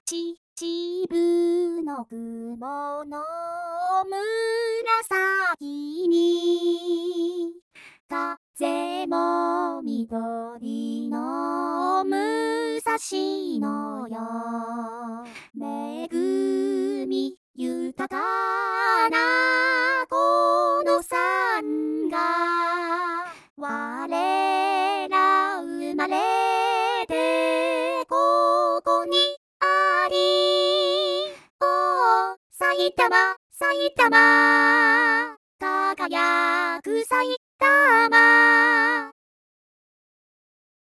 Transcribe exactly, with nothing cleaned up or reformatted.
ち、秩父の雲の紫に、風も緑の武蔵野よ。恵み豊かなこの山が、我ら生まれてここにあり。お埼玉、埼玉、輝く埼玉。